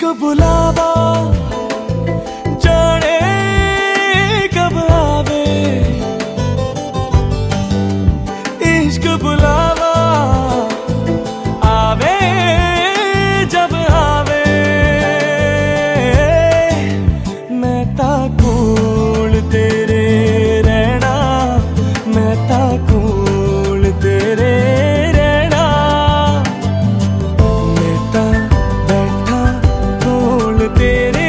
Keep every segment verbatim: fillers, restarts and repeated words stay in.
बुलावा जाने कब आवे, इश्क बुलावा आवे जब आवे। मैं ता कोल तेरे रहना, मैं ता कोल तेरे रहना, मैं ता बैठा कोल तेरे।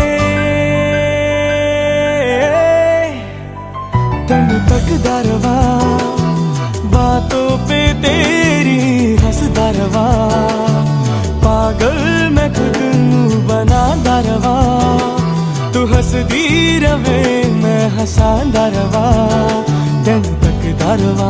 तेनू तकदा रवा बातों पे तेरी हंसदा रवा, पागल मैं खुद नू बनांदा रवा। तू हंसदी रवे मैं हंसांदा रवा, तेनू तकदा रवा।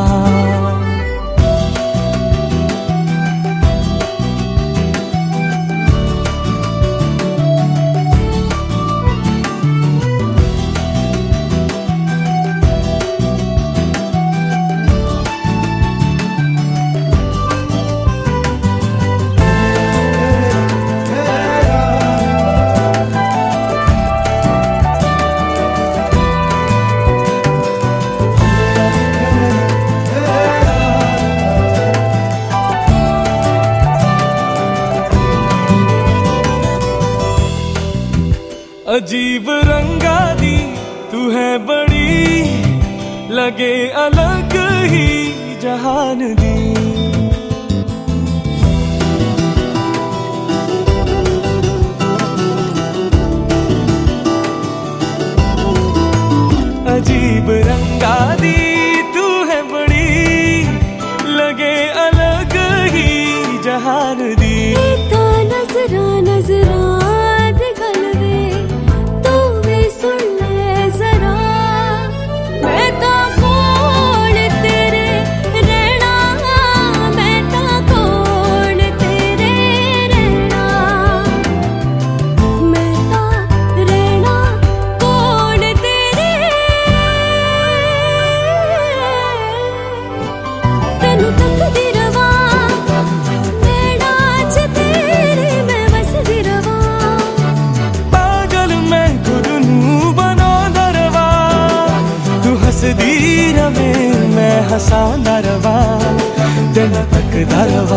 अजीब रंगा दी तू है बड़ी, लगे अलग ही जहान दी। अजीब रंगा दी तू है बड़ी, लगे अलग ही जहान दी। तो नजरा नजरा हंसदी रवे मैं हंसांदा रवा, तेनू तकदा रवा।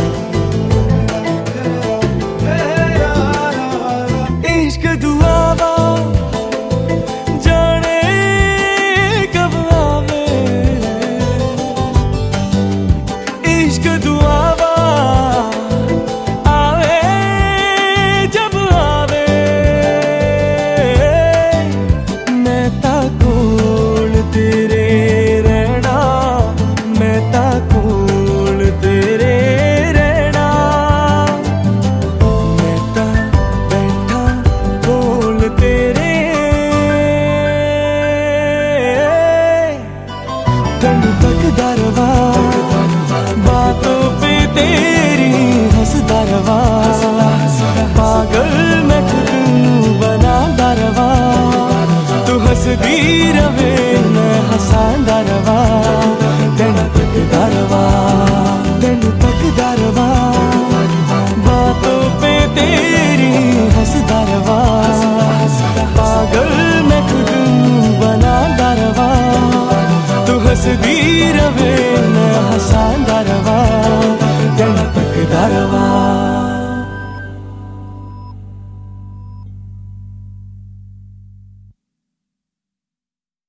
इश्क दुआवा